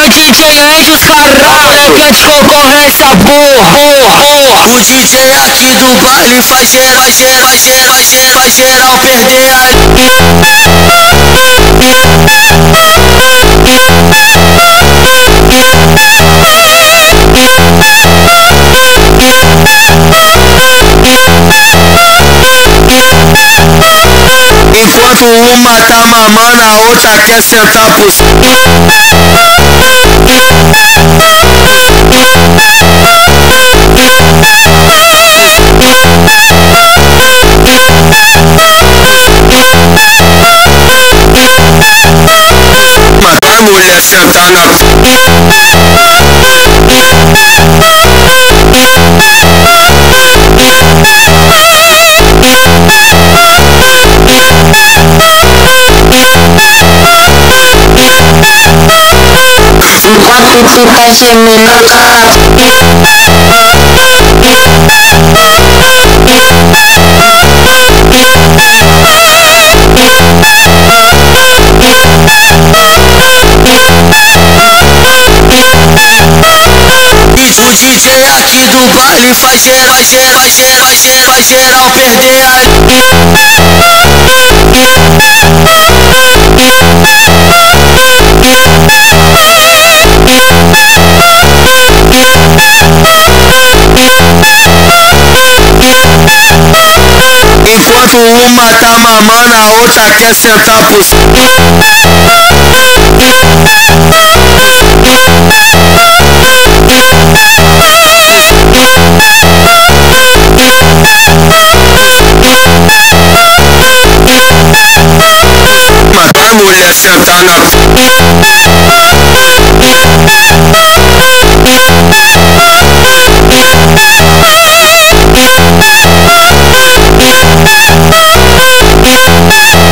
DJ Ed, os caralho, é quente concorrência, burro. O DJ aqui do baile faz geral perder Enquanto uma tá mamando, a outra quer sentar por a mulher sentar na enquanto tu tá gemendo o DJ aqui do baile faz geral perder Enquanto uma tá mamando, a outra quer sentar por a mulher sentar na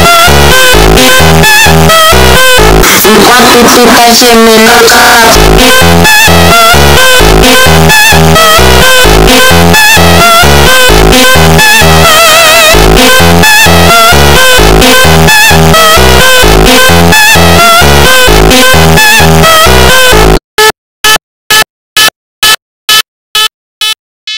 enquanto tu tá gemendo